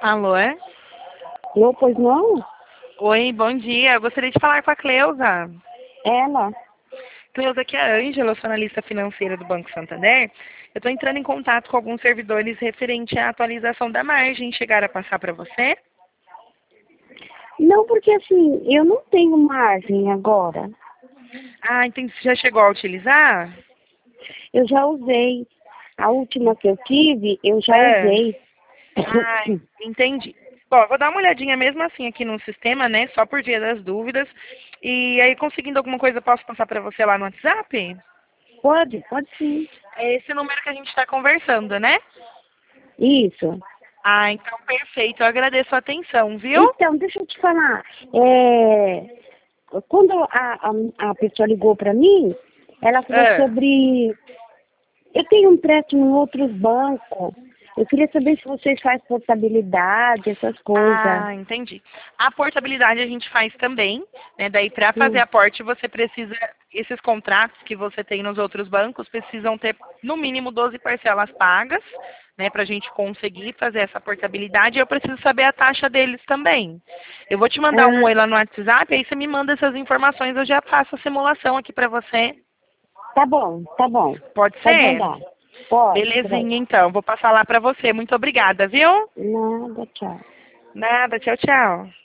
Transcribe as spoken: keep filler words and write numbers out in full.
Alô, é? Eu, pois não? Oi, bom dia. Eu gostaria de falar com a Cleusa. Ela. Cleusa, aqui é a Ângela, eu sou analista financeira do Banco Santander. Eu estou entrando em contato com alguns servidores referente à atualização da margem. Chegaram a passar para você? Não, porque assim, eu não tenho margem agora. Ah, entendi. Você já chegou a utilizar? Eu já usei. A última que eu tive, eu já É. usei. Ah, entendi. Bom, eu vou dar uma olhadinha mesmo assim aqui no sistema, né? Só por via das dúvidas. E aí, conseguindo alguma coisa, eu posso passar para você lá no WhatsApp? Pode, pode sim. É esse número que a gente está conversando, né? Isso. Ah, então perfeito. Eu agradeço a atenção, viu? Então, deixa eu te falar. É, quando a, a, a pessoa ligou para mim, ela falou É. sobre... Eu tenho um empréstimo em outros bancos. Eu queria saber se vocês fazem portabilidade, essas coisas. Ah, entendi. A portabilidade a gente faz também, né? Daí para fazer Hum. a porte você precisa, esses contratos que você tem nos outros bancos precisam ter no mínimo doze parcelas pagas, né? Para a gente conseguir fazer essa portabilidade. Eu preciso saber a taxa deles também. Eu vou te mandar um Ah, oi lá no WhatsApp, aí você me manda essas informações, eu já faço a simulação aqui para você. tá bom, tá bom. Pode Pode ser? mandar. Pode, pode. Belezinha, então. Vou passar lá para você. Muito obrigada, viu? Nada, tchau. Nada. Tchau, tchau.